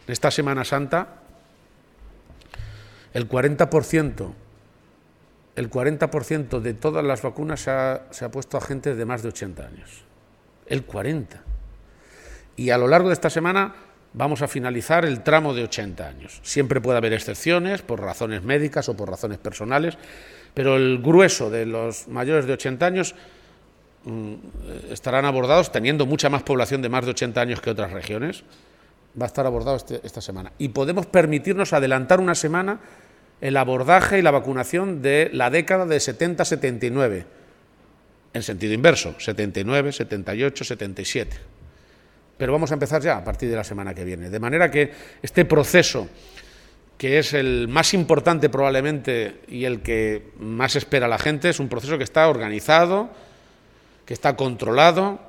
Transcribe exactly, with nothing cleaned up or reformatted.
En esta Semana Santa, el cuarenta por ciento, el cuarenta por ciento de todas las vacunas se ha, se ha puesto a gente de más de ochenta años. El cuarenta por ciento. Y a lo largo de esta semana vamos a finalizar el tramo de ochenta años. Siempre puede haber excepciones por razones médicas o por razones personales, pero el grueso de los mayores de ochenta años mmm, estarán abordados, teniendo mucha más población de más de ochenta años que otras regiones. Va a estar abordado este, esta semana. Y podemos permitirnos adelantar una semana el abordaje y la vacunación de la década de setenta a setenta y nueve, en sentido inverso, setenta y nueve, setenta y ocho, setenta y siete. Pero vamos a empezar ya a partir de la semana que viene. De manera que este proceso, que es el más importante probablemente y el que más espera la gente, es un proceso que está organizado, que está controlado,